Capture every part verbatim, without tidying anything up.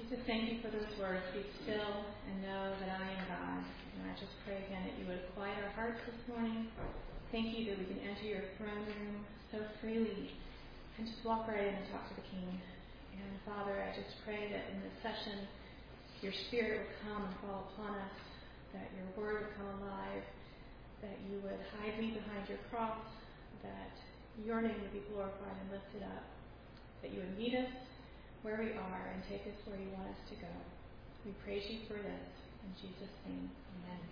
Jesus, thank you for those words. Be still and know that I am God. And I just pray again that you would quiet our hearts this morning. Thank you that we can enter your throne room so freely and just walk right in and talk to the King. And Father, I just pray that in this session, your Spirit would come and fall upon us, that your word would come alive, that you would hide me behind your cross, that your name would be glorified and lifted up, that you would meet us where we are and take us where you want us to go. We praise you for this. In Jesus' name, amen.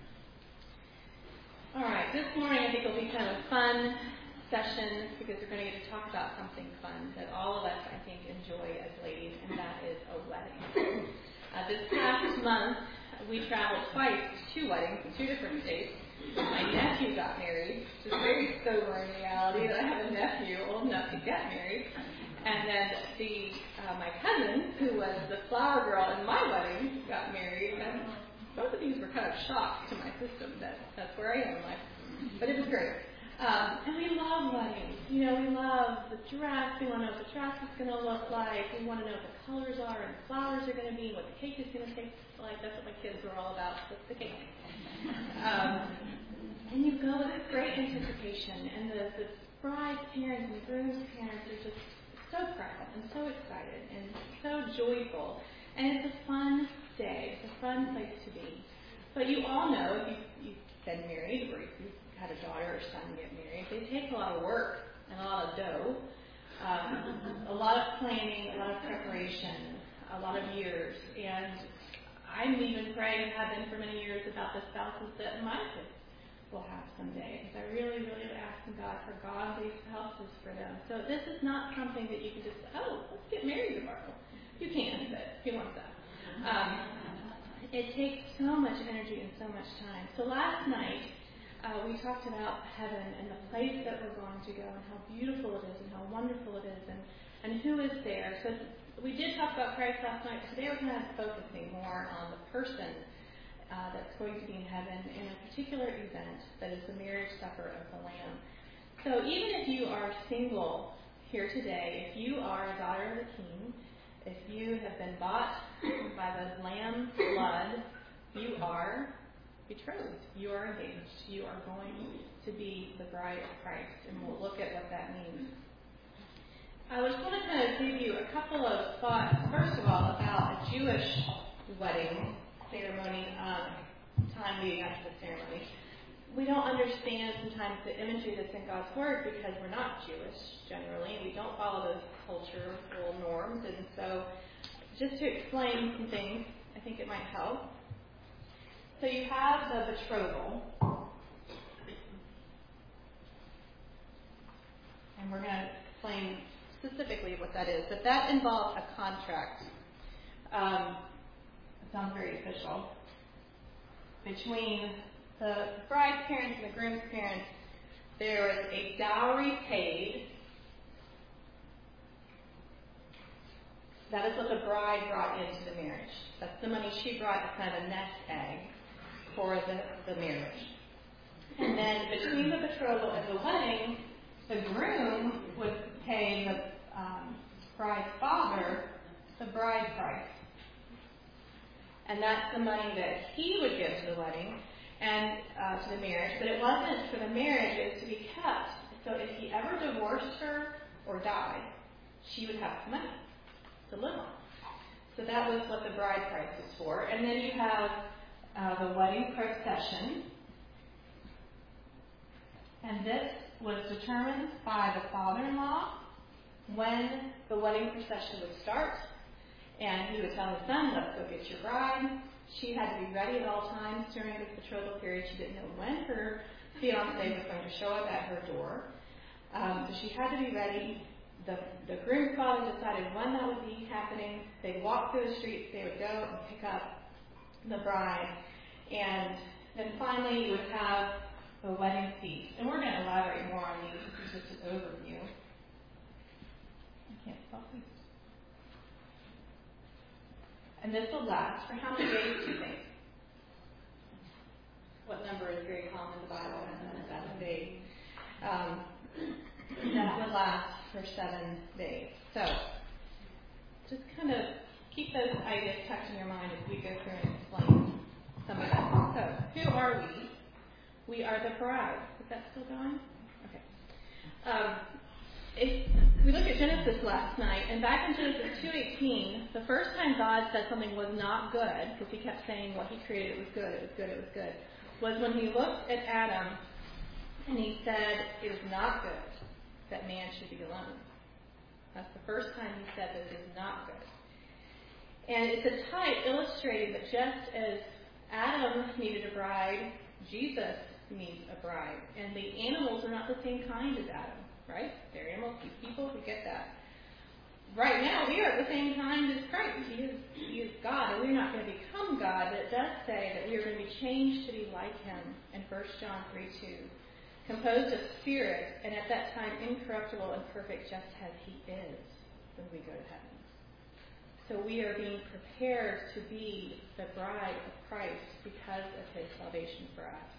All right, this morning I think will be kind of a fun session because we're going to get to talk about something fun that all of us, I think, enjoy as ladies, and that is a wedding. Uh, this past month, we traveled twice to two weddings in two different states. My nephew got married, which is a very sobering reality that I have a nephew old enough to get married. And then the uh, my cousin, who was the flower girl in my wedding, got married. And both of these were kind of shocks to my system that that's where I am in life. But it was great. Um, and we love weddings. You know, we love the dress. We want to know what the dress is going to look like. We want to know what the colors are and the flowers are going to be, what the cake is going to taste like. That's what my kids were all about, just the cake. Um, and you go with great anticipation. And the, the bride's parents and the groom's parents are just so proud and so excited and so joyful. And it's a fun day. It's a fun place to be. But you all know, if you've, you've been married or if you've had a daughter or son get married, they take a lot of work and a lot of dough, um, a lot of planning, a lot of preparation, a lot of years. And I'm even praying and have been for many years about the spouses that my kids will have someday, because I really, really am asking God for godly spouses for them. So this is not something that you can just, oh, let's get married tomorrow. You can, but who wants that? Um, it takes so much energy and so much time. So last night, uh, we talked about heaven and the place that we're going to go and how beautiful it is and how wonderful it is and, and who is there. So we did talk about Christ last night. Today we're kind of focusing more on the person Uh, that's going to be in heaven in a particular event that is the marriage supper of the Lamb. So even if you are single here today, if you are a daughter of the King, if you have been bought by the Lamb's blood, you are betrothed. You are engaged. You are going to be the bride of Christ, and we'll look at what that means. I just want to kind of give you a couple of thoughts, first of all, about a Jewish wedding ceremony, um, time leading up to the ceremony. We don't understand sometimes the imagery that's in God's Word because we're not Jewish generally. We don't follow those cultural norms. And so just to explain some things, I think it might help. So you have the betrothal. And we're going to explain specifically what that is. But that involves a contract. Um, sounds very official, between the bride's parents and the groom's parents. There was a dowry paid. That is what the bride brought into the marriage. That's the money she brought as kind of a nest egg for the, the marriage. And then between the betrothal and the wedding, the groom would pay the um, bride's father the bride price. And that's the money that he would give to the wedding and uh, to the marriage. But it wasn't for the marriage, it was to be kept. So if he ever divorced her or died, she would have some money to live on. So that was what the bride price was for. And then you have uh, the wedding procession. And this was determined by the father-in-law when the wedding procession would start. And he would tell his son, let's go get your bride. She had to be ready at all times during this betrothal period. She didn't know when her fiancé was going to show up at her door. Um, so she had to be ready. The, the groom's father decided when that would be happening. They'd walk through the streets. They would go and pick up the bride. And then finally you would have the wedding feast. And we're going to elaborate more on these. This is just an overview. I can't stop this. And this will last for how many days do you think? What number is very common in the Bible? Seven days. Um, that would last for seven days. So, just kind of keep those ideas tucked in your mind as we go through and explain some of them. So, who are we? We are the bride. Is that still going? Okay. Um, if we looked at Genesis last night, and back in Genesis two eighteen, the first time God said something was not good, because he kept saying what he created was good, it was good, it was good, was when he looked at Adam and he said it was not good that man should be alone. That's the first time he said that it is not good. And it's a type illustrating that just as Adam needed a bride, Jesus needs a bride. And the animals are not the same kind as Adam, right? They're animals, he's people, we get that. Right now, we are at the same kind as Christ. He is, he is God, and we're not going to become God, but it does say that we are going to be changed to be like him in First John three two. Composed of spirit, and at that time incorruptible and perfect, just as he is when we go to heaven. So we are being prepared to be the bride of Christ because of his salvation for us.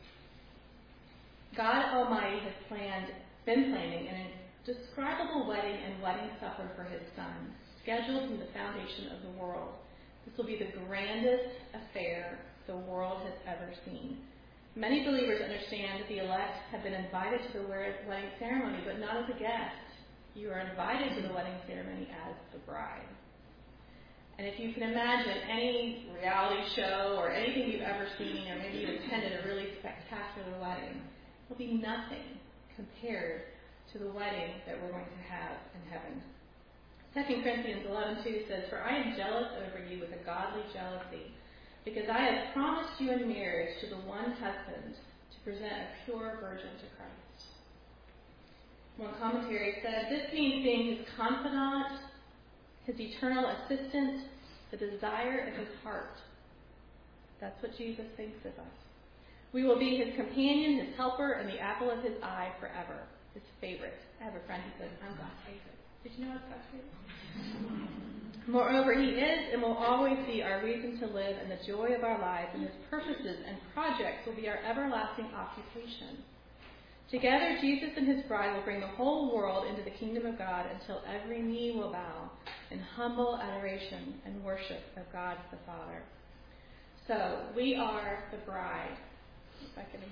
God Almighty has planned, been planning an indescribable wedding and wedding supper for his Son, scheduled from the foundation of the world. This will be the grandest affair the world has ever seen. Many believers understand that the elect have been invited to the wedding ceremony, but not as a guest. You are invited to the wedding ceremony as the bride. And if you can imagine any reality show or anything you've ever seen, or maybe you attended a really spectacular wedding, it will be nothing compared to the wedding that we're going to have in heaven. Second Corinthians eleven two says, "For I am jealous over you with a godly jealousy, because I have promised you in marriage to the one husband to present a pure virgin to Christ." One commentary said, this means being his confidant, his eternal assistant, the desire of his heart. That's what Jesus thinks of us. We will be his companion, his helper, and the apple of his eye forever. His favorite. I have a friend who says, I'm God's favorite. Did you know I was God's favorite? Moreover, he is and will always be our reason to live and the joy of our lives, and his purposes and projects will be our everlasting occupation. Together, Jesus and his bride will bring the whole world into the kingdom of God until every knee will bow in humble adoration and worship of God the Father. So, we are the bride. If I can...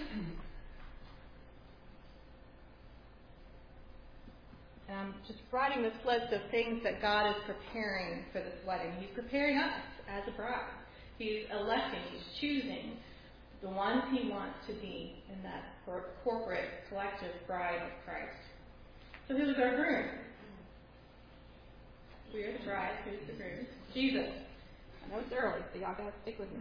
And I'm just writing this list of things that God is preparing for this wedding. He's preparing us as a bride. He's electing, he's choosing the ones he wants to be in that corporate, collective bride of Christ. So who's our groom? We are the bride. Who's the groom? Jesus. I know it's early, so y'all got to stick with me.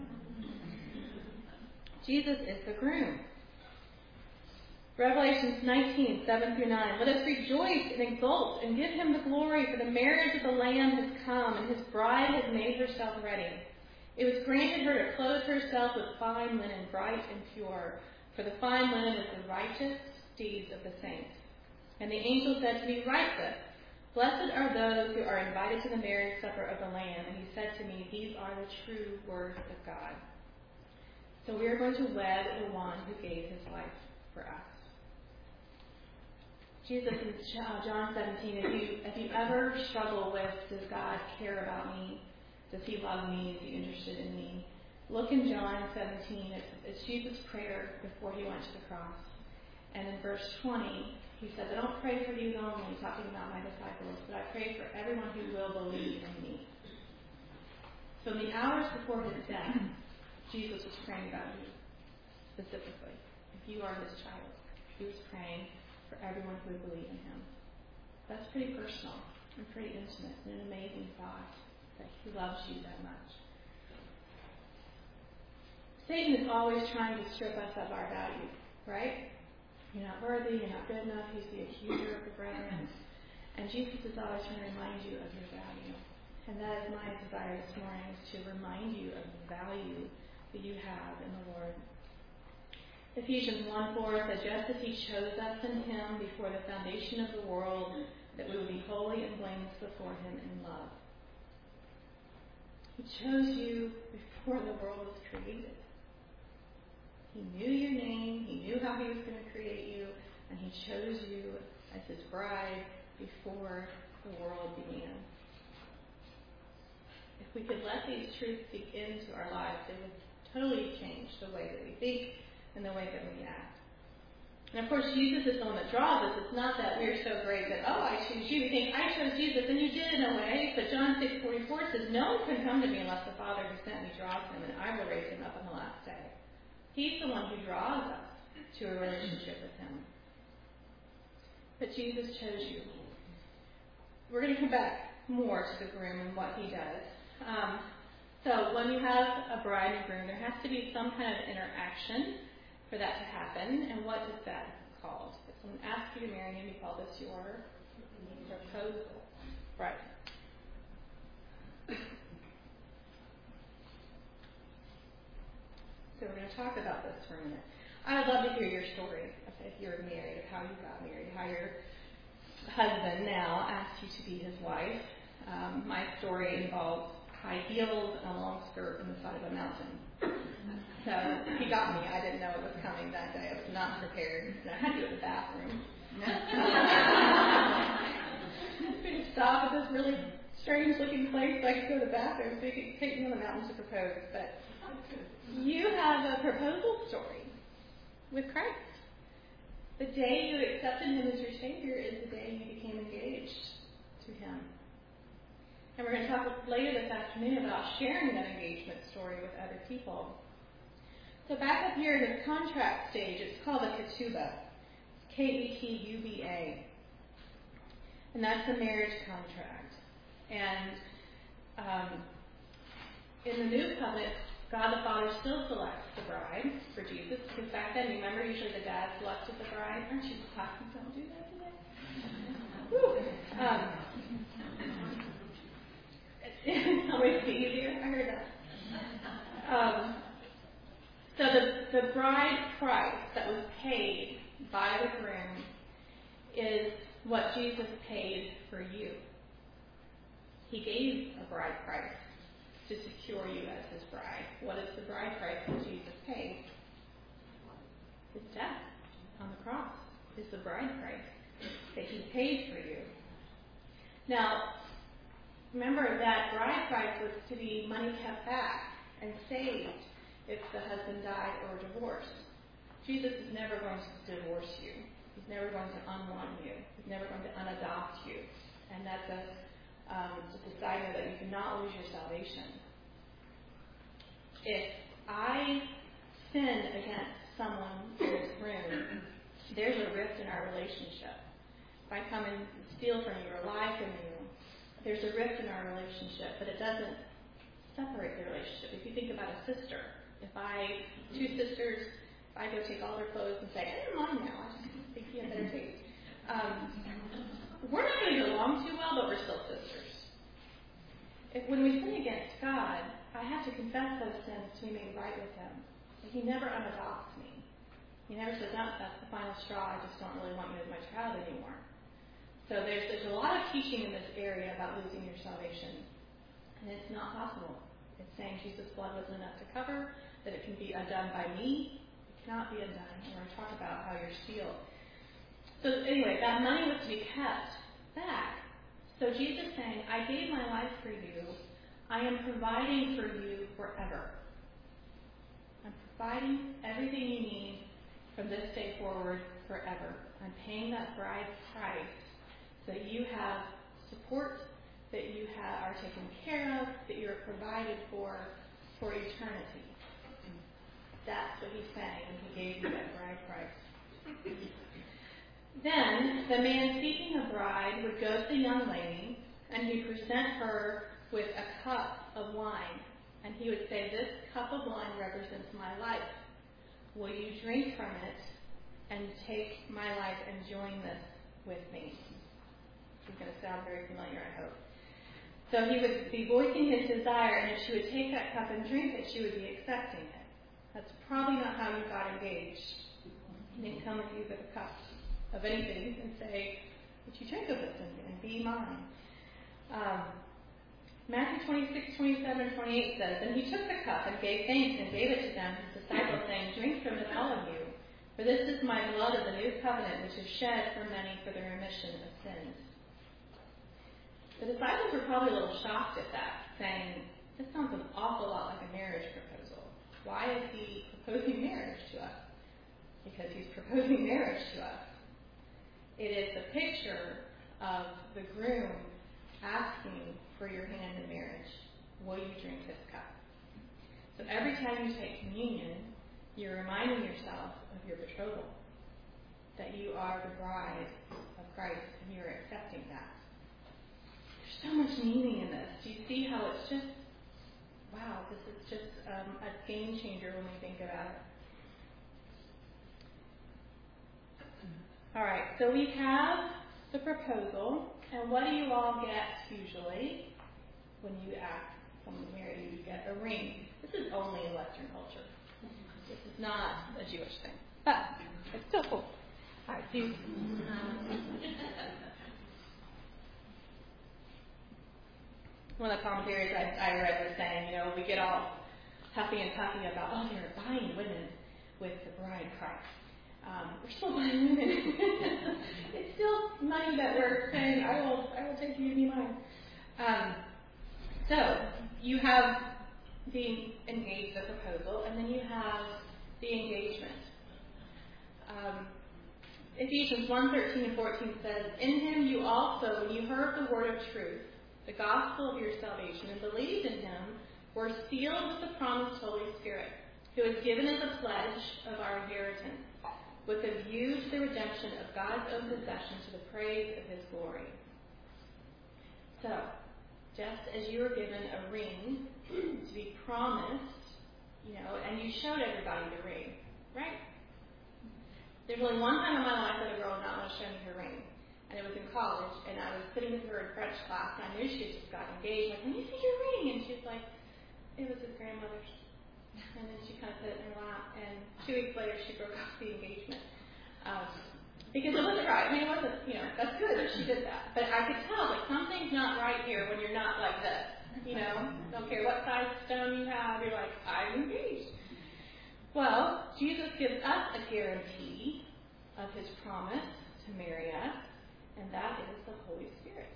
Jesus is the groom. Revelations nineteen, seven through nine. Let us rejoice and exult and give him the glory, for the marriage of the Lamb has come, and his bride has made herself ready. It was granted her to clothe herself with fine linen, bright and pure, for the fine linen is the righteous deeds of the saints. And the angel said to me, Write this, Blessed are those who are invited to the marriage supper of the Lamb. And he said to me, These are the true words of God. So we are going to wed the one who gave his life for us. Jesus in John seventeen, if you, if you ever struggle with, does God care about me? Does he love me? Is he interested in me? Look in John seventeen. It's, it's Jesus' prayer before he went to the cross. And in verse twenty, he says, I don't pray for these only, talking about my disciples, but I pray for everyone who will believe in me. So in the hours before his death, Jesus was praying about you specifically. If you are his child, he was praying for everyone who would believe in him. That's pretty personal and pretty intimate and an amazing thought that he loves you that much. Satan is always trying to strip us of our value, right? You're not worthy, you're not good enough, he's the accuser of the brethren. And Jesus is always trying to remind you of your value. And that is my desire this morning, is to remind you of the value that you have in the Lord. Ephesians one four says, just as he chose us in him before the foundation of the world, that we would be holy and blameless before him in love. He chose you before the world was created. He knew your name, he knew how he was going to create you, and he chose you as his bride before the world began. we could let these truths sink into our lives, it would totally change the way that we think and the way that we act. And of course, Jesus is the one that draws us. It's not that we're so great that, oh, I choose you. We think, I chose Jesus, and you did in a way. But John six forty-four says, no one can come to me unless the Father who sent me draws him, and I will raise him up on the last day. He's the one who draws us to a relationship with him. But Jesus chose you. We're going to come back more to the groom and what he does. Um, so when you have a bride and groom, there has to be some kind of interaction for that to happen. And what is that called? If someone asks you to marry him, you call this your proposal. Right. So we're going to talk about this for a minute. I would love to hear your story if you're married, of how you got married, how your husband now asked you to be his wife. Um, my story involves high heels and a long skirt on the side of a mountain. So he got me. I didn't know it was coming that day. I was not prepared. And I had to go to the bathroom. We stop at this really strange-looking place so I could go to the bathroom so he could take me on the mountain to propose. But you have a proposal story with Christ. The day you accepted him as your Savior is the day you became engaged to him. And we're going to talk later this afternoon about sharing that engagement story with other people. So back up here in this contract stage, it's called a ketubah. It's K E T U B A. And that's a marriage contract. And um, in the new covenant, God the Father still selects the bride for Jesus. Because back then, remember, usually the dad selected the bride. Aren't you talking? Don't do that today. Woo. Um, I'll make it easier. I heard that. Um, so the, the bride price that was paid by the groom is what Jesus paid for you. He gave a bride price to secure you as his bride. What is the bride price that Jesus paid? His death on the cross is the bride price that he paid for you. Now, remember that bride price was to be money kept back and saved if the husband died or divorced. Jesus is never going to divorce you. He's never going to unwind you. He's never going to unadopt you. And that's a, um, just a side note that you cannot lose your salvation. If I sin against someone in this room, there's a rift in our relationship. If I come and steal from you or lie from you, there's a rift in our relationship, but it doesn't separate the relationship. If you think about a sister, if I, two sisters, if I go take all their clothes and say, I don't mind now, I just think you have better taste. Um, we're not going to get along too well, but we're still sisters. If when we sin against God, I have to confess those sins to be made right with him. And he never unadopts me. He never says, no, that's the final straw, I just don't really want you as my child anymore. So there's, there's a lot of teaching in this area about losing your salvation. And it's not possible. It's saying Jesus' blood wasn't enough to cover, that it can be undone by me. It cannot be undone. And we're going to talk about how you're sealed. So anyway, that money was to be kept back. So Jesus saying, I gave my life for you. I am providing for you forever. I'm providing everything you need from this day forward forever. I'm paying that bride price so that you have support, that you have, are taken care of, that you're provided for for eternity. That's what he's saying when he gave you that bride price. Then the man seeking a bride would go to the young lady and he'd present her with a cup of wine. And he would say, this cup of wine represents my life. Will you drink from it and take my life and join this with me? This is going to sound very familiar, I hope. So he would be voicing his desire, and if she would take that cup and drink it, she would be accepting it. That's probably not how you got engaged. He didn't come with you with a cup of anything and say, would you drink of this and be mine? Um, Matthew twenty-six, twenty-seven, twenty-eight says, and he took the cup and gave thanks and gave it to them, his disciples, saying, drink from it, all of you, for this is my blood of the new covenant, which is shed for many for the remission of sins. The disciples were probably a little shocked at that, saying, This sounds an awful lot like a marriage proposal. Why is he proposing marriage to us? Because he's proposing marriage to us. It is the picture of the groom asking for your hand in marriage. Will you drink this cup? So every time you take communion, you're reminding yourself of your betrothal, that you are the bride of Christ and you're accepting that. There's so much meaning in this. Do you see how it's just, wow, this is just um, a game changer when we think about it. All right, so we have the proposal, and what do you all get usually when you ask someone to marry you? You get a ring. This is only in Western culture. This is not a Jewish thing, but it's still cool. All right, do. One of the commentaries I, I read was saying, you know, we get all huffy and puffy about, oh, they're buying women with the bride price. Um, we're still buying women. It's still money that we're saying, I will, I will take you to be mine. Um, so you have the engaged, the proposal, and then you have the engagement. Um, Ephesians one thirteen and fourteen says, in him you also, when you heard the word of truth, the gospel of your salvation, and believed in him, were sealed with the promised Holy Spirit, who is given as a pledge of our inheritance, with a view to the redemption of God's own possession to the praise of his glory. So, just as you were given a ring to be promised, you know, and you showed everybody the ring, right? There's only one time in my life that a girl did not want to show me her ring. And it was in college, and I was sitting with her in French class, and I knew she had just got engaged. Like, let me see your ring. And she was like, it was his grandmother's. And then she kind of put it in her lap, and two weeks later she broke off the engagement. Um, because it wasn't right. I mean, it wasn't, you know, that's good that she did that. But I could tell, like, something's not right here when you're not like this. You know, don't care what size stone you have, you're like, I'm engaged. Well, Jesus gives us a guarantee of his promise to marry us, and that is the Holy Spirit.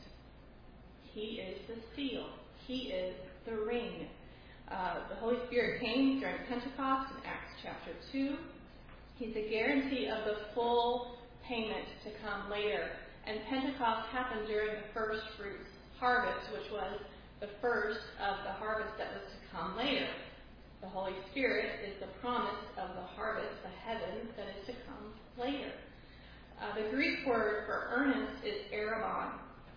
He is the seal. He is the ring. Uh, the Holy Spirit came during Pentecost in Acts chapter two. He's a guarantee of the full payment to come later. And Pentecost happened during the first fruits harvest, which was the first of the harvest that was to come later. The Holy Spirit is the promise of the harvest, the heaven, that is to come later. Uh, the Greek word for earnest is arrabon.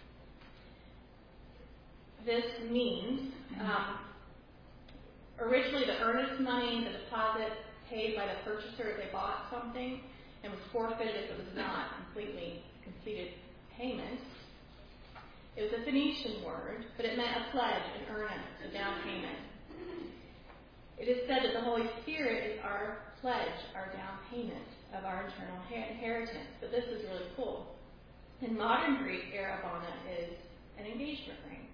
This means, um, originally the earnest money, the deposit paid by the purchaser if they bought something, and was forfeited if it was not completely completed payment. It was a Phoenician word, but it meant a pledge, an earnest, a down payment. It is said that the Holy Spirit is our pledge, our down payment of our eternal inheritance. But this is really cool. In modern Greek, arrabona is an engagement ring.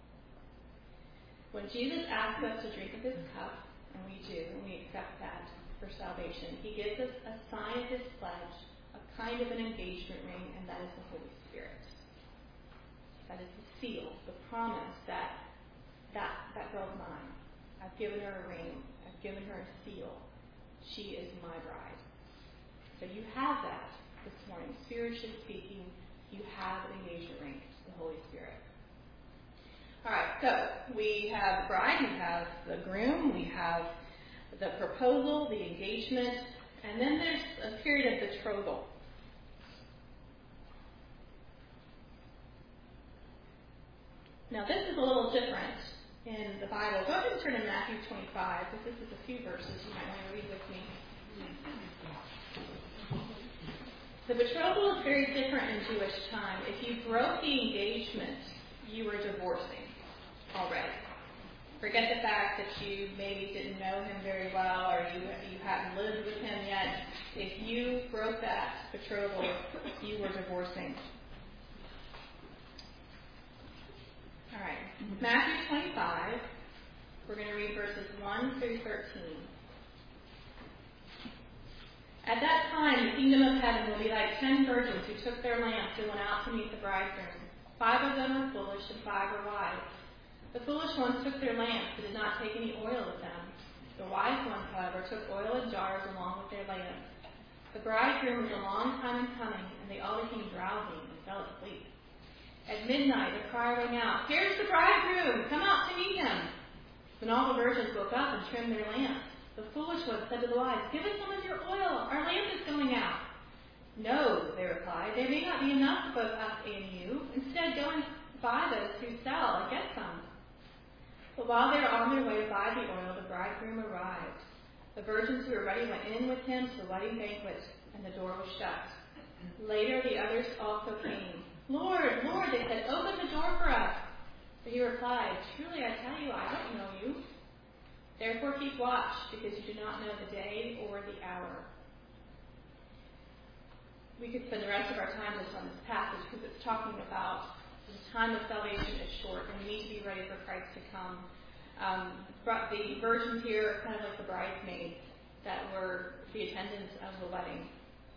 When Jesus asks us to drink of his cup, and we do, and we accept that for salvation, he gives us a sign of his pledge, a kind of an engagement ring, and that is the Holy Spirit. That is the seal, the promise that that, that girl's mine. I've given her a ring. I've given her a seal. She is my bride. So you have that this morning. Spiritually speaking, you have an engagement ring, the Holy Spirit. All right, so we have the bride, we have the groom, we have the proposal, the engagement, and then there's a period of betrothal. Now this is a little different in the Bible. Go ahead and turn to Matthew twenty-five, because this is a few verses you might want to read with me. The betrothal is very different in Jewish time. If you broke the engagement, you were divorcing already. Forget the fact that you maybe didn't know him very well, or you you hadn't lived with him yet. If you broke that betrothal, you were divorcing. All right, Matthew twenty-five, we're going to read verses one through thirteen. At that time, the kingdom of heaven will be like ten virgins who took their lamps and went out to meet the bridegroom. Five of them were foolish and five were wise. The foolish ones took their lamps, but did not take any oil with them. The wise ones, however, took oil in jars along with their lamps. The bridegroom was a long time in coming, and they all became drowsy and fell asleep. At midnight, a cry rang out, "Here's the bridegroom! Come out to meet him!" When all the virgins woke up and trimmed their lamps, the foolish ones said to the wise, "Give us some of your oil. Our lamp is going out." "No," they replied, "there may not be enough for both us and you. Instead, go and buy those who sell and get some." But while they were on their way to buy the oil, the bridegroom arrived. The virgins who were ready went in with him to the wedding banquet, and the door was shut. Later, the others also came. "Lord, Lord," they said, "open the door for us." But he replied, "Truly I tell you, I don't know you. Therefore keep watch, because you do not know the day or the hour." We could spend the rest of our time just on this passage because it's talking about the time of salvation is short and we need to be ready for Christ to come. Um, the virgins here are kind of like the bridesmaids that were the attendants of the wedding.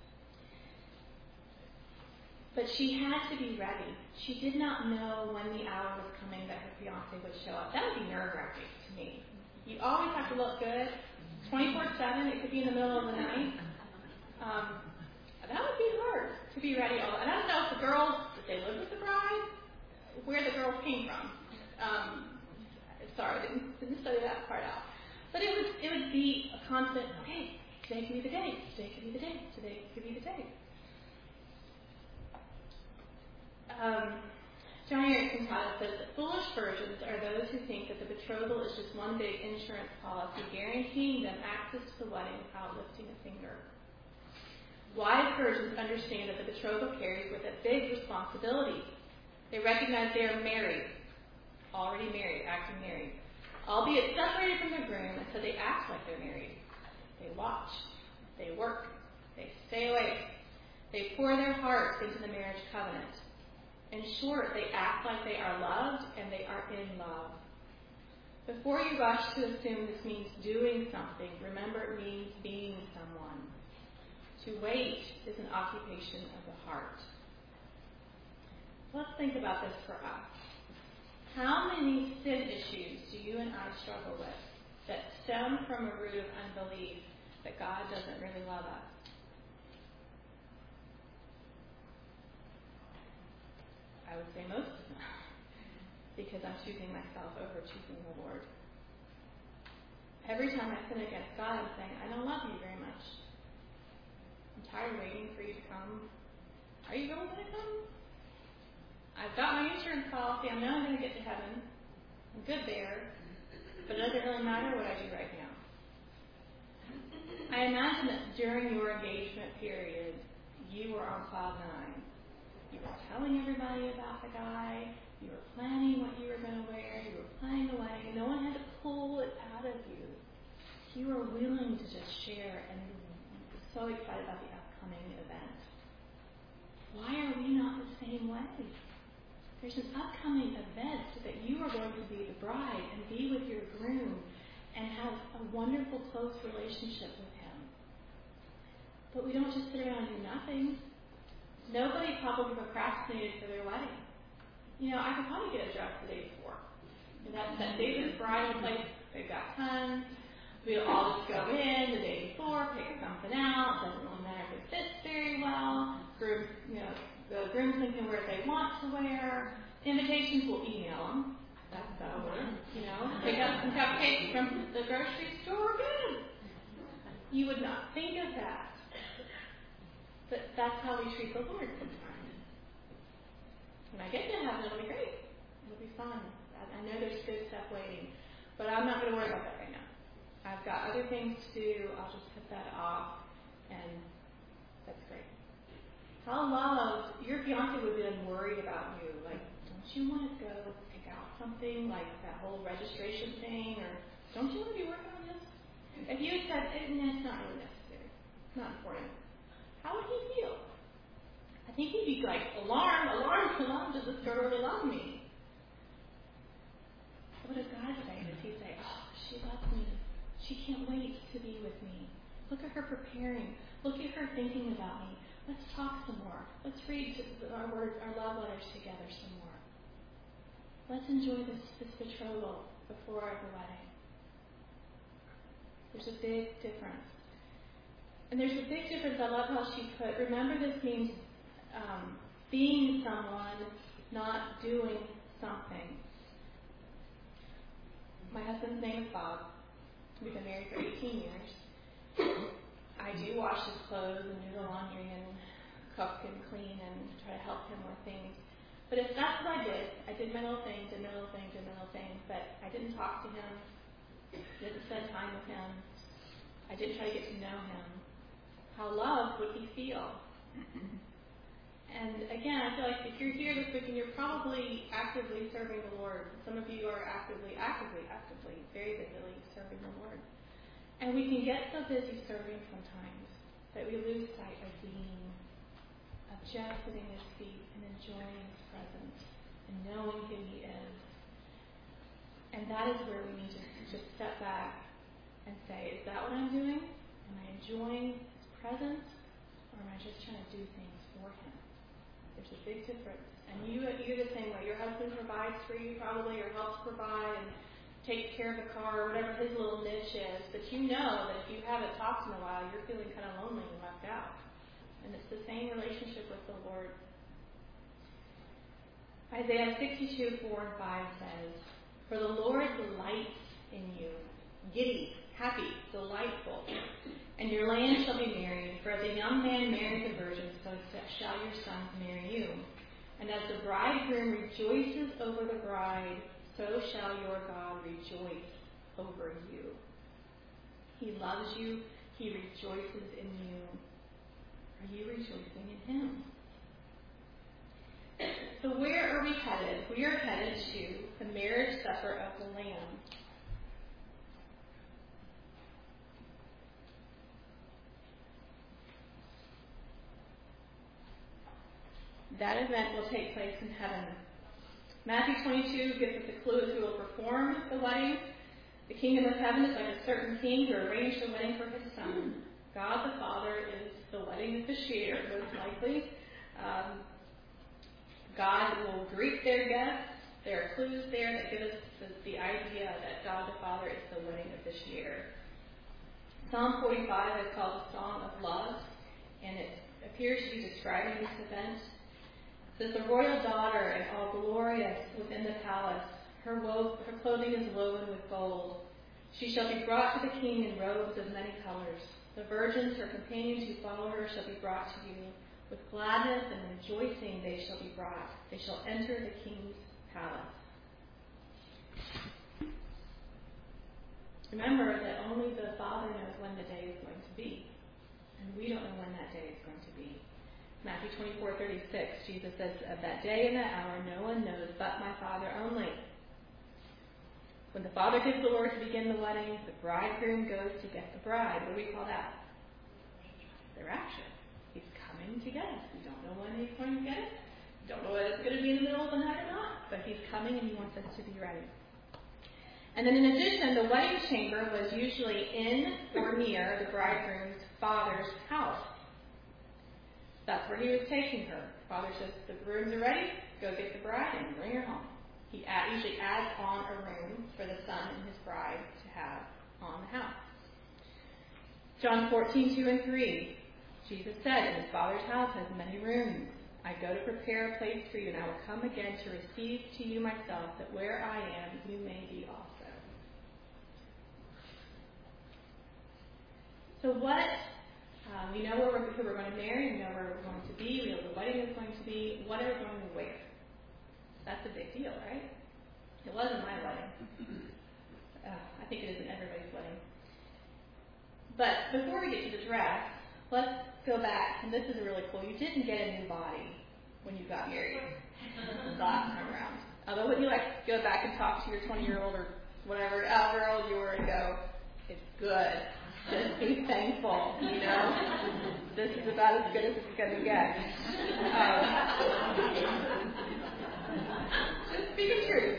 But she had to be ready. She did not know when the hour was coming that her fiancé would show up. That would be nerve-wracking to me. You always have to look good, twenty-four seven. It could be in the middle of the night. Um, that would be hard to be ready all. And I don't know if the girls, if they lived with the bride, where the girls came from. Um, sorry, I didn't, didn't study that part out. But it would it would be a constant. Okay, today could be the day. Today could be the day. Today could be the day. Um, John Erickson Todd says that foolish virgins are those who think that the betrothal is just one big insurance policy guaranteeing them access to the wedding without lifting a finger. Wise virgins understand that the betrothal carries with it big responsibilities. They recognize they are married, already married, acting married, albeit separated from their groom, and so they act like they're married. They watch, they work, they stay awake, they pour their hearts into the marriage covenant. In short, they act like they are loved and they are in love. Before you rush to assume this means doing something, remember it means being someone. To wait is an occupation of the heart. Let's think about this for us. How many sin issues do you and I struggle with that stem from a root of unbelief that God doesn't really love us? I would say most of them, because I'm choosing myself over choosing the Lord. Every time I sin against God, I'm saying, I don't love you very much. I'm tired of waiting for you to come. Are you really going to come? I've got my insurance policy. I know I'm going to get to heaven. I'm good there. But it doesn't really matter what I do right now. I imagine that during your engagement period, you were on cloud nine. You were telling everybody about the guy. You were planning what you were going to wear. You were planning the wedding. And no one had to pull it out of you. You were willing to just share and be so excited about the upcoming event. Why are we not the same way? There's an upcoming event that you are going to be the bride and be with your groom and have a wonderful, close relationship with him. But we don't just sit around and do nothing. Nobody probably procrastinated for their wedding. You know, I could probably get a dress the day before. And that, that David's bridal place, they've got tons. We'll all just go in the day before, pick something out. Doesn't really matter if it fits very well. Groom, you know, the groom's thinking where they want to wear. Invitations, we'll email them. That's that'll work. You know, pick up some cupcakes from the grocery store. Good. You would not think of that. But that's how we treat the Lord sometimes. When I get to heaven, it'll be great. It'll be fun. I, I know there's good stuff waiting. But I'm not going to worry about that right now. I've got other things to do. I'll just put that off. And that's great. How loved, your fiancé would have been worried about you. Like, don't you want to go pick out something? Like that whole registration thing? Or don't you want to be working on this? If you had said, eh, nah, it's not really necessary. It's not important. How would he feel? I think he'd be like, alarm, alarm, alarm, does this girl really love me? What does God say? Does he say, oh, she loves me. She can't wait to be with me. Look at her preparing. Look at her thinking about me. Let's talk some more. Let's read our words, our love letters together some more. Let's enjoy this, this betrothal before the wedding. There's a big difference. And there's a big difference. I love how she put, remember this means um, being someone, not doing something. My husband's name is Bob. We've been married for eighteen years. I do wash his clothes and do the laundry and cook and clean and try to help him with things. But if that's what I did, I did my little thing, did my little thing, did my little thing, but I didn't talk to him, didn't spend time with him, I didn't try to get to know him, how loved would he feel? And again, I feel like if you're here this week and you're probably actively serving the Lord, some of you are actively, actively, actively, very busily serving the Lord. And we can get so busy serving sometimes that we lose sight of being, of just sitting at his feet and enjoying his presence and knowing who he is. And that is where we need to just step back and say, is that what I'm doing? Am I enjoying his presence? Or am I just trying to do things for him? There's a big difference. And you, you're the same way. Your husband provides for you probably, or helps provide and takes care of the car, or whatever his little niche is. But you know that if you haven't talked in a while, you're feeling kind of lonely and left out. And it's the same relationship with the Lord. Isaiah sixty-two, four and five says, for the Lord delights in you, giddy, happy, delightful. And your land shall be married, for as a young man marries a virgin, so shall your sons marry you. And as the bridegroom rejoices over the bride, so shall your God rejoice over you. He loves you. He rejoices in you. Are you rejoicing in him? So where are we headed? We are headed to the marriage supper of the Lamb. That event will take place in heaven. Matthew twenty-two gives us a clue as who will perform the wedding. The kingdom of heaven is like a certain king who arranged a wedding for his son. God the Father is the wedding officiator, most likely. Um, God will greet their guests. There are clues there that give us the, the idea that God the Father is the wedding officiator. Psalm forty-five is called a song of love, and it appears to be describing this event. It says, the royal daughter and all glorious within the palace, her, wo- her clothing is woven with gold. She shall be brought to the king in robes of many colors. The virgins, her companions who follow her, shall be brought to you. With gladness and rejoicing they shall be brought. They shall enter the king's palace. Remember that only the Father knows when the day is going to be. And we don't know when that day is going to be. Matthew twenty-four thirty-six, Jesus says, of that day and that hour no one knows but my Father only. When the Father gives the word to begin the wedding, the bridegroom goes to get the bride. What do we call that? The rapture. He's coming to get us. We don't know when he's going to get us. We don't know whether it's going to be in the middle of the night or not. But he's coming and he wants us to be ready. And then in addition, the wedding chamber was usually in or near the bridegroom's father's house. That's where he was taking her. Father says, the rooms are ready. Go get the bride and bring her home. He add, usually adds on a room for the son and his bride to have on the house. John fourteen, two and three. Jesus said, in his Father's house has many rooms. I go to prepare a place for you, and I will come again to receive to you myself, that where I am, you may be also. So what, um, we know where we're, who we're going to marry, we know where we're going to be, we know where the wedding is going to be, what are we going to wear? That's a big deal, right? It wasn't my wedding. Uh, I think it is in everybody's wedding. But before we get to the dress, let's go back, and this is really cool. You didn't get a new body when you got married last time around. Although wouldn't you like to go back and talk to your twenty-year-old or whatever, however old you were, and go, it's good. Just be thankful, you know? This is about as good as it's going to get. Um, just speaking truth.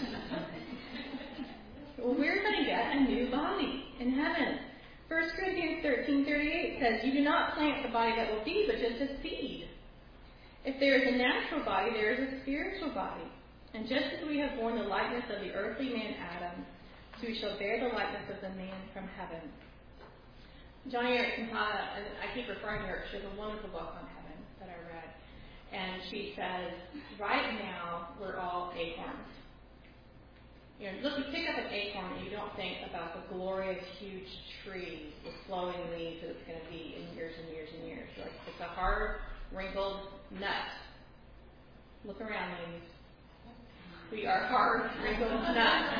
Well, we're going to get a new body in heaven. First Corinthians thirteen thirty-eight says, you do not plant the body that will be, but just a seed. If there is a natural body, there is a spiritual body. And just as we have borne the likeness of the earthly man Adam, so we shall bear the likeness of the man from heaven. Joni Eareckson Tada, and I keep referring to her, she has a wonderful book on heaven that I read. And she says, right now, we're all acorns. You know, look, you pick up an acorn and you don't think about the glorious, huge tree with flowing leaves that it's going to be in years and years and years. You're like, it's a hard, wrinkled nut. Look around, ladies. We are hard, wrinkled nuts.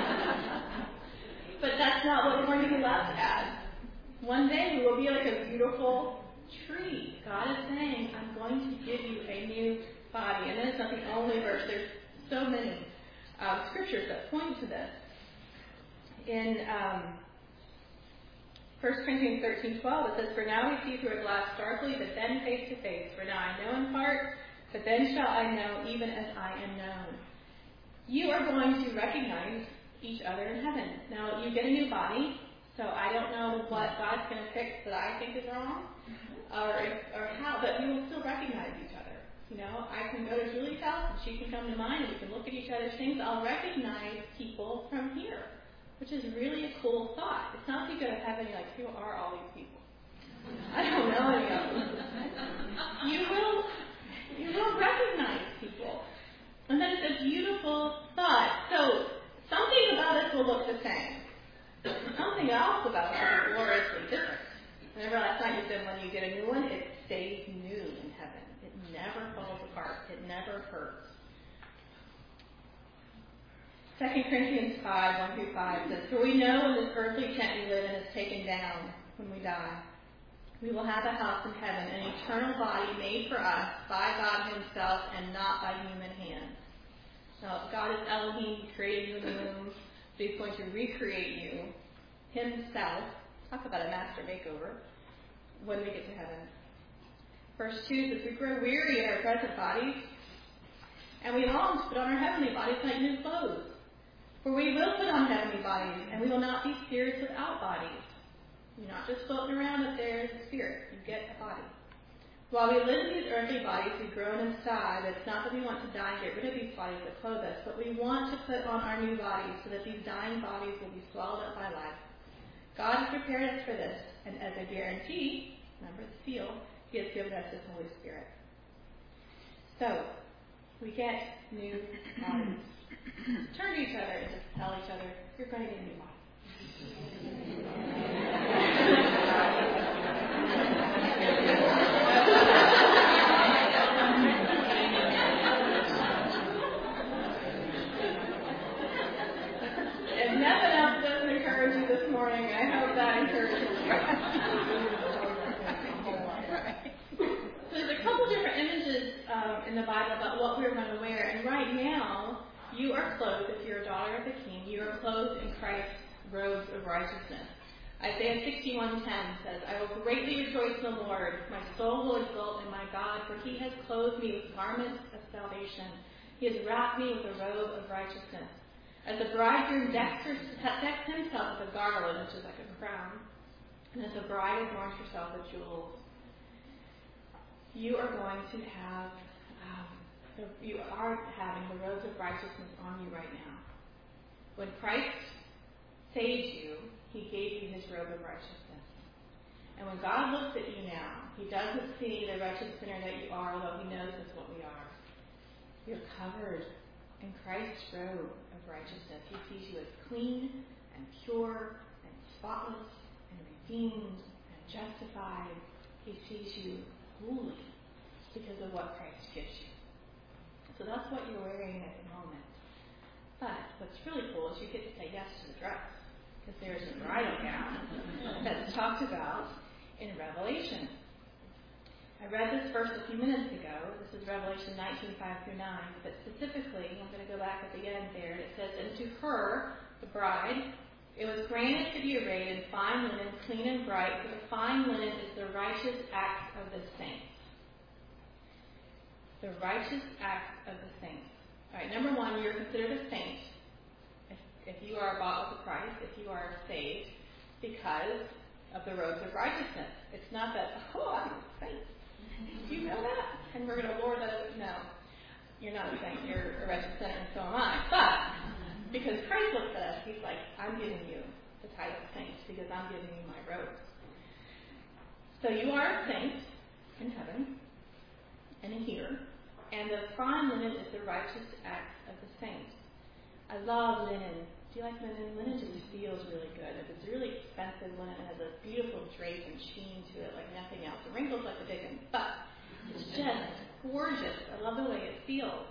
But that's not what we're going to be left as. One day we will be like a beautiful tree. God is saying, I'm going to give you a new body. And that's not the only verse. There's so many uh, scriptures that point to this. In um, First Corinthians thirteen twelve, it says, For now we see through a glass darkly, but then face to face. For now I know in part, but then shall I know even as I am known. You are going to recognize each other in heaven. Now, you get a new body. So I don't know what God's going to fix that I think is wrong, or if, or how, but we will still recognize each other. You know, I can go to Julie's house and she can come to mine and we can look at each other's things. I'll recognize people from here, which is really a cool thought. It's not that you go to heaven and you're like, who are all these people? I don't know any of them. You will, you will recognize people. And then it's a beautiful thought. So something about us will look the same. Something else about it is gloriously different. Remember last night you said when you get a new one, it stays new in heaven. It never falls apart. It never hurts. Second Corinthians five, one through five says, For we know when this earthly tent we live in is taken down when we die. We will have a house in heaven, an eternal body made for us by God himself and not by human hands. Now, God is Elohim, he created you in the womb. So he's going to recreate you himself. Talk about a master makeover when we get to heaven. Verse two says, We grow weary in our present bodies, and we long to put on our heavenly bodies like new clothes. For we will put on heavenly bodies, and we will not be spirits without bodies. You're not just floating around up there as a spirit. You get a body. While we live in these earthly bodies, we groan and sigh. It's not that we want to die and get rid of these bodies that clothe us, but we want to put on our new bodies so that these dying bodies will be swallowed up by life. God has prepared us for this, and as a guarantee, remember the seal, he has given us his Holy Spirit. So, we get new bodies. Turn to each other and just tell each other, you're going to get a new body. In the Bible about what we're going to wear. And right now, you are clothed, if you're a daughter of the King, you are clothed in Christ's robes of righteousness. Isaiah sixty-one ten says, I will greatly rejoice in the Lord. My soul will exult in my God, for he has clothed me with garments of salvation. He has wrapped me with a robe of righteousness. As the bridegroom decks, her, decks himself with a garland, which is like a crown, and as the bride adorns herself with jewels, you are going to have So you are having the robes of righteousness on you right now. When Christ saved you, he gave you his robe of righteousness. And when God looks at you now, he doesn't see the wretched sinner that you are, although he knows that's what we are. You're covered in Christ's robe of righteousness. He sees you as clean and pure and spotless and redeemed and justified. He sees you holy because of what Christ gives you. So that's what you're wearing at the moment. But what's really cool is you get to say yes to the dress, because there's a bridal gown that's talked about in Revelation. I read this verse a few minutes ago. This is Revelation nineteen, five through nine. But specifically, I'm going to go back at the end there. It says, And to her, the bride, it was granted to be arrayed in fine linen, clean and bright, for the fine linen is the righteous acts of the saints. The righteous acts of the saints. All right, number one, you're considered a saint if, if you are bought with a price, if you are saved, because of the robes of righteousness. It's not that, oh, I'm a saint. Do you know that? And we're going to lord that. No. You're not a saint, you're a wretched sinner, and so am I. But because Christ looks at us, he's like, I'm giving you the title of saint because I'm giving you my robes. So you are a saint in heaven and in here, and the fine linen is the righteous acts of the saint. I love linen. Do you like linen? Linen just feels really good. If it's really expensive linen, it has a beautiful drape and sheen to it like nothing else. The wrinkles like the dickens, but it's just gorgeous. I love the way it feels.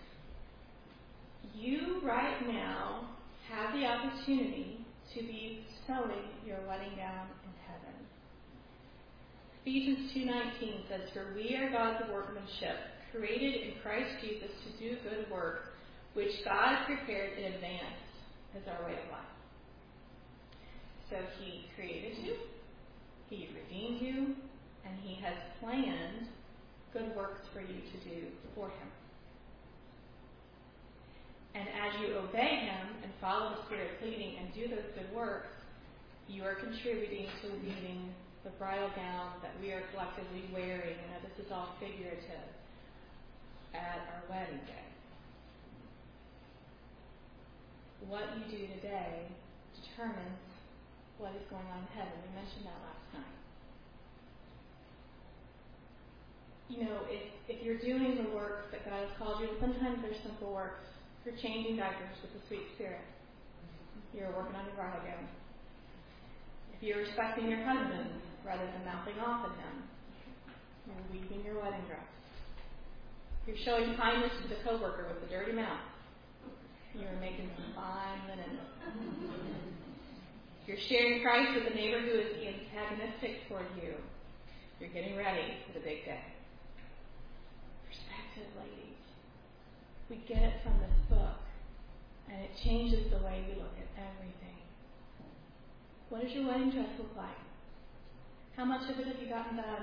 You right now have the opportunity to be sewing your wedding gown in heaven. Ephesians two nineteen says, "For we are God's workmanship, created in Christ Jesus to do good work, which God prepared in advance as our way of life." So he created you, he redeemed you, and he has planned good works for you to do for him. And as you obey him and follow the Spirit's leading and do those good works, you are contributing to weaving the bridal gown that we are collectively wearing. And now this is all figurative at our wedding day. What you do today determines what is going on in heaven. We mentioned that last night. You know, if, if you're doing the work that God has called you, sometimes there's simple works. You're changing diapers with the sweet Spirit. You're working on your bridal gown. If you're respecting your husband rather than mouthing off at him, you're weaving your wedding dress. You're showing kindness to the coworker with the dirty mouth. You're making some fine linen. You're sharing Christ with a neighbor who is antagonistic toward you. You're getting ready for the big day. Perspective, ladies. We get it from this book, and it changes the way we look at everything. What does your wedding dress look like? How much of it have you gotten done?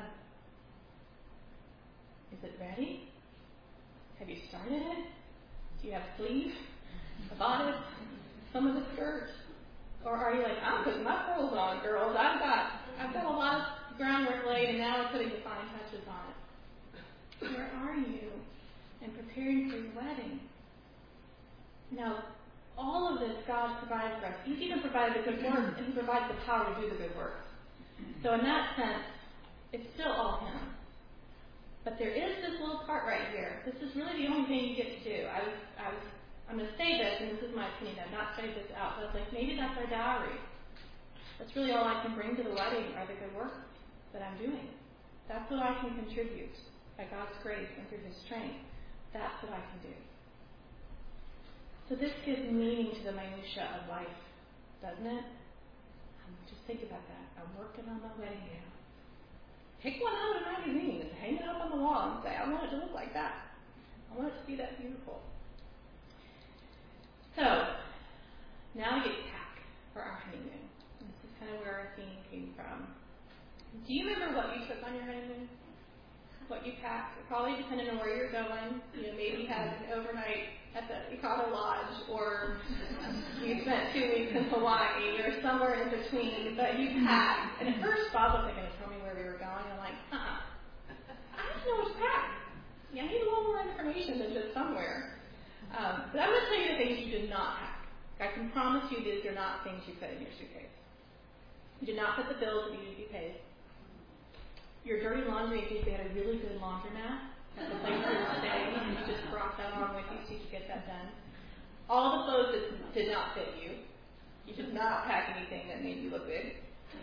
Is it ready? Have you started it? Do you have sleeves? A bodice? Some of the skirt? Or are you like, I'm putting my pearls on, girls. I've got I've got a lot of groundwork laid, and now I'm putting the fine touches on it. Where are you in preparing for your wedding? Now, all of this God provides for us. He's even provided the good work, and he provides the power to do the good work. So in that sense, it's still all him. But there is this little part right here. This is really the only thing you get to do. I was, I was, I'm going to say this, and this is my opinion. I've not studied this out, but I was like, maybe that's our dowry. That's really all I can bring to the wedding are the good works that I'm doing. That's what I can contribute by God's grace and through his strength. That's what I can do. So this gives meaning to the minutiae of life, doesn't it? Just think about that. I'm working on my wedding gown. Pick one out of a magazine and hang it up on the wall and say, I want it to look like that. I want it to be that beautiful. So, now we get to pack for our honeymoon. And this is kind of where our theme came from. Do you remember what you took on your honeymoon? What you packed? Probably depending on where you're going. You know, maybe you had an overnight at the Econo Lodge, or you spent two weeks in Hawaii, or somewhere in between. But you packed. And at first, Bob wasn't going to tell me where we were going. I'm like, uh-uh. I don't know what to pack. Yeah, I need a little more information than just somewhere. Um, but I'm going to tell you the things you did not pack. I can promise you these are not things you put in your suitcase. You did not put the bills that you need to be paid. Your dirty laundry, in case they had a really good laundromat at the place you were staying, and you just brought that along with you so you could get that done. All the clothes that did not fit you. You did not pack anything that made you look big.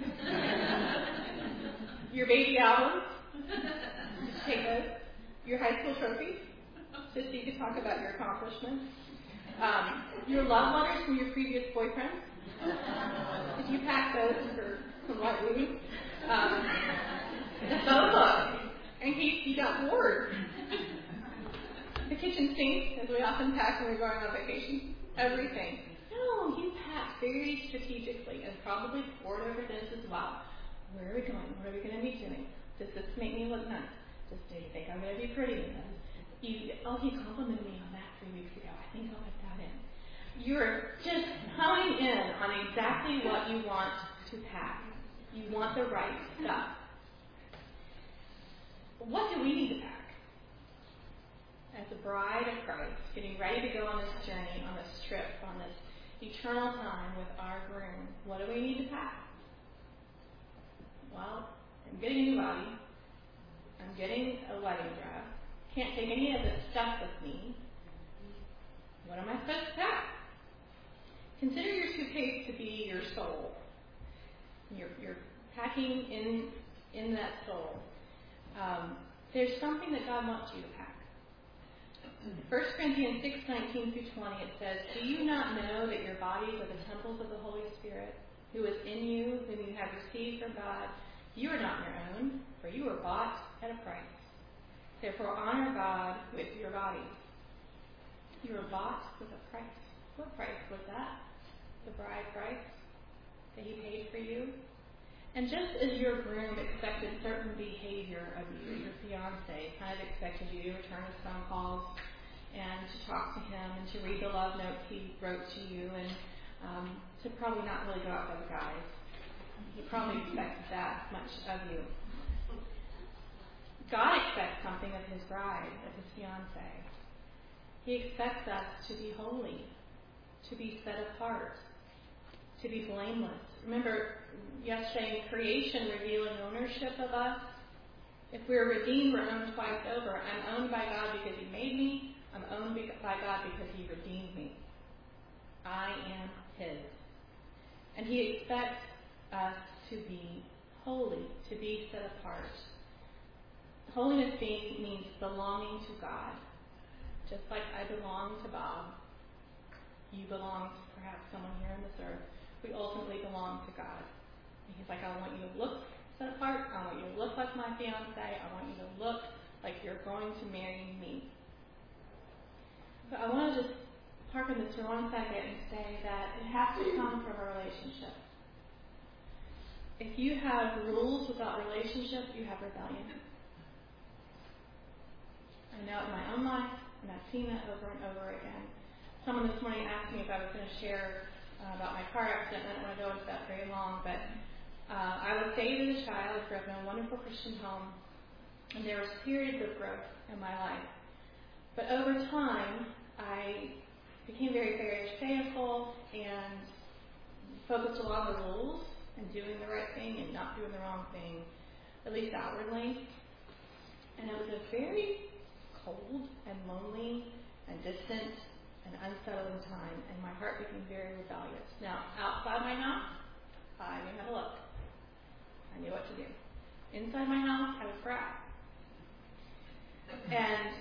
Your baby albums. Just take those. Your high school trophies, just so you could talk about your accomplishments. Um, your love letters from your previous boyfriend. Did you pack those for some light reading? Um, the phone book, in case you got bored. The kitchen sink, as we often pack when we're going on vacation. Everything. No, you packed very strategically and probably poured over this as well. Where are we going? What are we going to be doing? Does this make me look nice? Does do you think I'm going to be pretty in this? You, oh, he complimented me on that three weeks ago. I think I'll put that in. You're just honing in on exactly what you want to pack. You want the right stuff. What do we need to pack? as a bride of Christ, getting ready to go on this journey, on this trip, on this eternal time with our groom, what do we need to pack? Well, I'm getting a new body. I'm getting a wedding dress. Can't take any of this stuff with me. What am I supposed to pack? Consider your suitcase to be your soul. You're, you're packing in in that soul. Um, there's something that God wants you to pack. First Corinthians six, nineteen through twenty, it says, do you not know that your bodies are the temples of the Holy Spirit, who is in you, whom you have received from God? You are not your own, for you were bought at a price. Therefore honor God with your bodies. You were bought with a price. What price was that? The bride price that he paid for you? And just as your groom expected certain behavior of you, your fiance kind of expected you to return his phone calls and to talk to him and to read the love notes he wrote to you and um, to probably not really go out with other guys. He probably expected that much of you. God expects something of his bride, of his fiance. He expects us to be holy, to be set apart, to be blameless. Remember yesterday in creation revealing ownership of us. If we're redeemed, we're owned twice over. I'm owned by God because he made me. I'm owned by God because he redeemed me. I am his. And he expects us to be holy, to be set apart. Holiness being means belonging to God. Just like I belong to Bob, you belong to perhaps someone here on this earth. We ultimately belong to God. And he's like, I want you to look set apart. I want you to look like my fiance. I want you to look like you're going to marry me. But I want to just park on this for one second and say that it has to come from a relationship. If you have rules without relationship, you have rebellion. I know it in my own life, and I've seen it over and over again. Someone this morning asked me if I was going to share uh, about my car accident. I don't want to go into that very long, but uh, I was saved as a child, grew up in a wonderful Christian home, and there was periods of growth in my life. But over time, I became very, very faithful and focused a lot on the rules and doing the right thing and not doing the wrong thing, at least outwardly. And it was a very cold and lonely and distant and unsettling time, and my heart became very rebellious. Now, outside my house, I knew how to look. I knew what to do. Inside my house, I was proud. And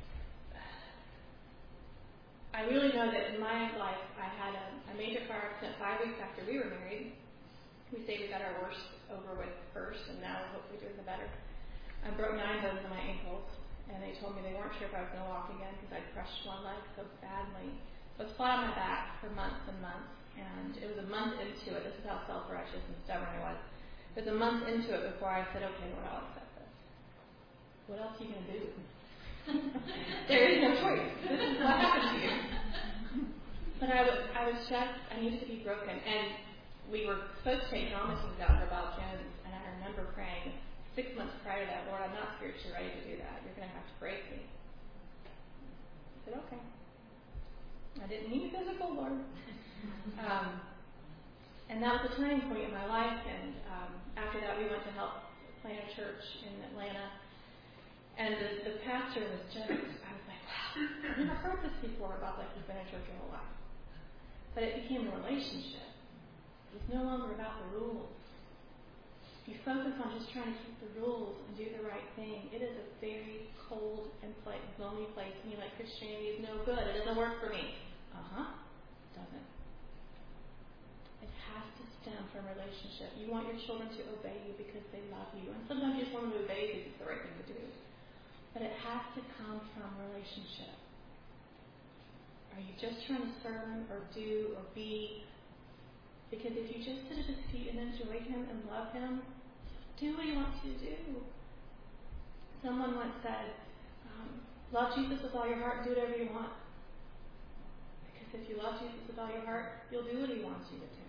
I really know that in my life, I had a, a major car accident five weeks after we were married. We say we got our worst over with first, and now we're hopefully doing the better. I broke nine bones in my ankles. And they told me they weren't sure if I was going to walk again because I'd crushed one leg so badly. So I was flat on my back for months and months. And it was a month into it. This is how self-righteous and stubborn I was. It was a month into it before I said, okay, Lord, I'll accept this. What else are you going to do? There is no choice. This is what happened to you. But I was, I was just, I needed to be broken. And we were supposed to take Norma things out for Bob Jones. And I remember praying, Six months prior to that, Lord, I'm not spiritually ready to do that. You're going to have to break me. I said, okay. I didn't mean physical, Lord. Um, and that was a turning point in my life. And um, after that, we went to help plant a church in Atlanta. And the, the pastor was just, I was like, wow, I've never heard this before about like you've been in church your whole life. But it became a relationship. It was no longer about the rules. If you focus on just trying to keep the rules and do the right thing, it is a very cold and lonely place. And you're like, Christianity is no good. It doesn't work for me. Uh-huh. It doesn't. It has to stem from relationship. You want your children to obey you because they love you. And sometimes you just want them to obey because it's the right thing to do. But it has to come from relationship. Are you just trying to serve or do or be? Because if you just sit at his feet and enjoy him and love him, do what he wants you to do. Someone once said, um, love Jesus with all your heart and do whatever you want. Because if you love Jesus with all your heart, you'll do what he wants you to do.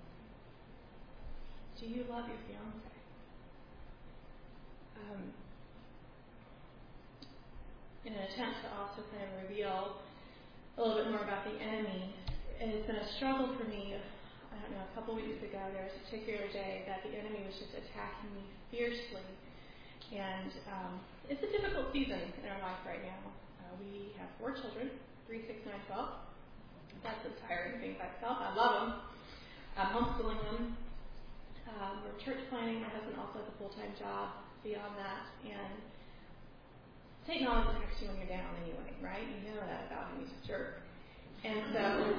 Do you love your fiance? Um, in an attempt to also kind of reveal a little bit more about the enemy. And it's been a struggle for me. I don't know, a couple weeks ago, there was a particular day that the enemy was just attacking me fiercely. And um, it's a difficult season in our life right now. Uh, we have four children, three, six, nine, twelve. That's a tiring thing by itself. I love them. I'm homeschooling them. Um, we're church planning. My husband also has a full-time job beyond that. And Satan always attacks you when you're down anyway, right? You know that about him. He's a jerk. And so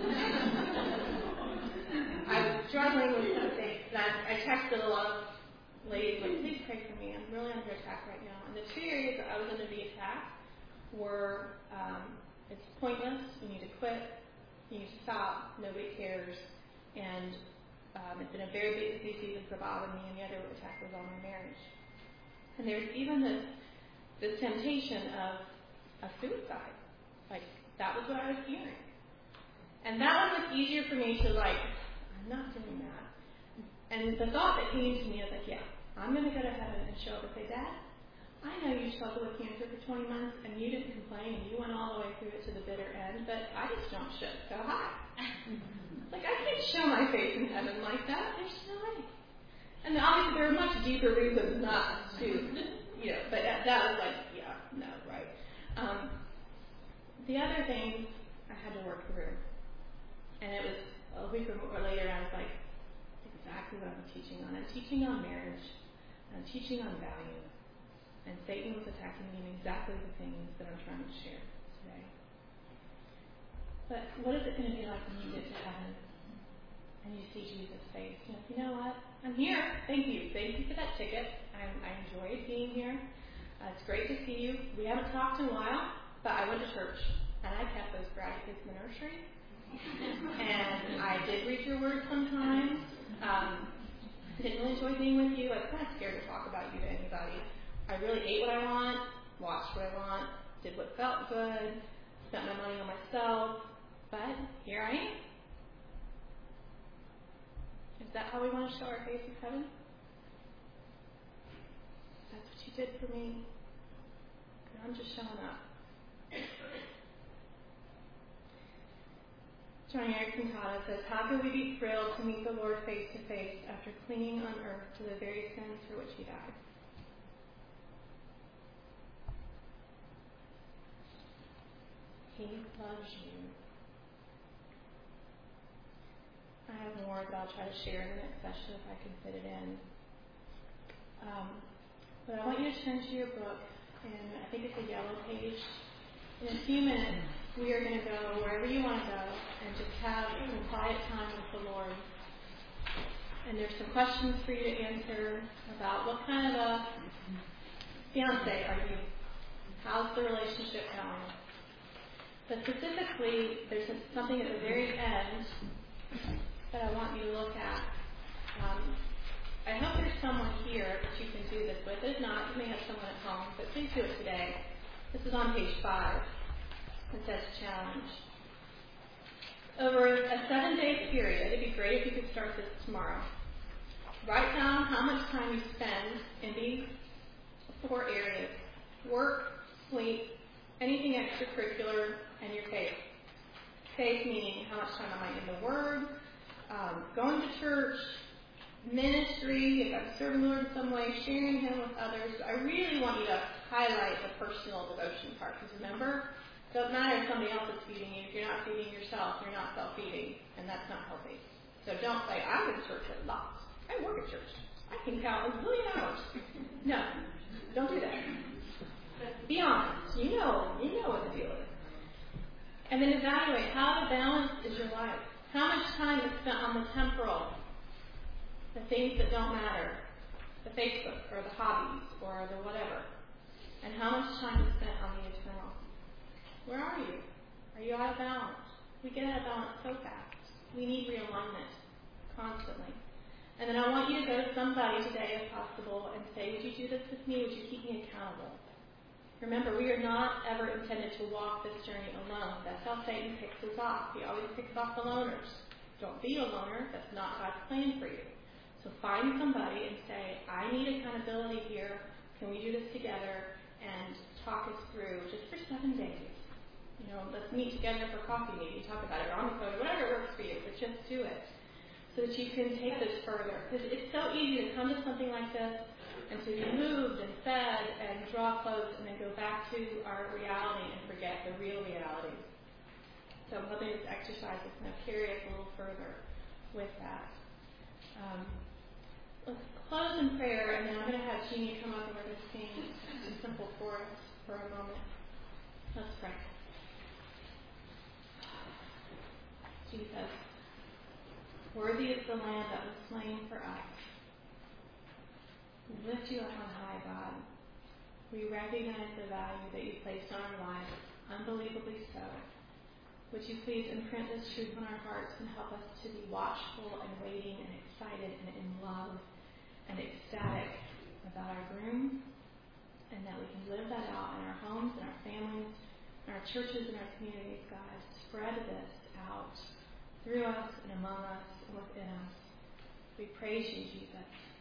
I was struggling with something. And I, I texted a lot of ladies, like, please pray for me. I'm really under attack right now. And the two areas that I was under the attack were, um, it's pointless. You need to quit. You need to stop. Nobody cares. And um, it's been a very busy season for Bob and me. And the other attack was on my marriage. And there's even this this temptation of, of suicide. Like, that was what I was hearing. And that one was easier for me to, like, I'm not doing that. And the thought that came to me was like, yeah, I'm going to go to heaven and show up and say, Dad, I know you struggled with cancer for twenty months and you didn't complain and you went all the way through it to the bitter end, but I just jumped ship so high. Like, I can't show my face in heaven like that. There's no way. And obviously there are much deeper reasons not to, you know, but that, that was like, yeah, no, right. Um, the other thing I had to work through, and it was a week or later, I was like, exactly what I'm teaching on. I'm teaching on marriage. I'm teaching on value. And Satan was attacking me in exactly the things that I'm trying to share today. But what is it going to be like when you get to heaven and you see Jesus' face? You know, you know what? I'm here. Thank you. Thank you for that ticket. I'm, I enjoyed being here. Uh, it's great to see you. We haven't talked in a while, but I went to church and I kept those bratty kids in the nursery. And I did read your word sometimes. Um, didn't really enjoy being with you. I was kind of scared to talk about you to anybody. I really ate what I want, watched what I want, did what felt good, spent my money on myself. But here I am. Is that how we want to show our face in heaven? That's what you did for me. And I'm just showing up. Johnny Erickson Tata says, how can we be thrilled to meet the Lord face to face after clinging on earth to the very sins for which he died? He loves you. I have more that I'll try to share in the next session if I can fit it in. Um, but I want you to turn to your book, and I think it's a yellow page. In a few minutes, we are going to go wherever you want to go and just have some quiet time with the Lord. And there's some questions for you to answer about what kind of a fiance are you? How's the relationship going? But specifically, there's something at the very end that I want you to look at. Um, I hope there's someone here that you can do this with. If not, you may have someone at home, but please do it today. This is on page five. It says challenge. Over a seven-day period, it'd be great if you could start this tomorrow. Write down how much time you spend in these four areas: work, sleep, anything extracurricular, and your faith. Faith meaning how much time am I in the Word, um, going to church, ministry, if I'm serving the Lord in some way, sharing Him with others. I really want you to highlight the personal devotion part, because remember, it doesn't matter if somebody else is feeding you. If you're not feeding yourself, you're not self-feeding, and that's not healthy. So don't say, I go to church a lot. I work at church. I can count a million hours. No, don't do that. Be honest. You know, you know what the deal is. And then evaluate how balanced is your life. How much time is spent on the temporal, the things that don't matter, the Facebook or the hobbies or the whatever, and how much time is spent on the eternal. Where are you? Are you out of balance? We get out of balance so fast. We need realignment constantly. And then I want you to go to somebody today, if possible, and say, would you do this with me? Would you keep me accountable? Remember, we are not ever intended to walk this journey alone. That's how Satan picks us off. He always picks off the loners. Don't be a loner. That's not God's plan for you. So find somebody and say, I need accountability here. Can we do this together? And talk us through just for seven days. You know, let's meet together for coffee, maybe talk about it, or on the phone, whatever works for you, but just do it so that you can take this further. Because it's so easy to come to something like this and to be moved and fed and draw close and then go back to our reality and forget the real reality. So I'm hoping this exercise is going to carry us a little further with that. Um, let's close in prayer, and then I'm going to have Jeannie come up and we're going to sing a simple chorus for a moment. Let's pray. Jesus, worthy is the Lamb that was slain for us. We lift you up on high, God. We recognize the value that you placed on our lives, unbelievably so. Would you please imprint this truth on our hearts and help us to be watchful and waiting and excited and in love and ecstatic about our groom, and that we can live that out in our homes and our families, in our churches and our communities, God. Spread this out through us and among us and within us. We praise you, Jesus.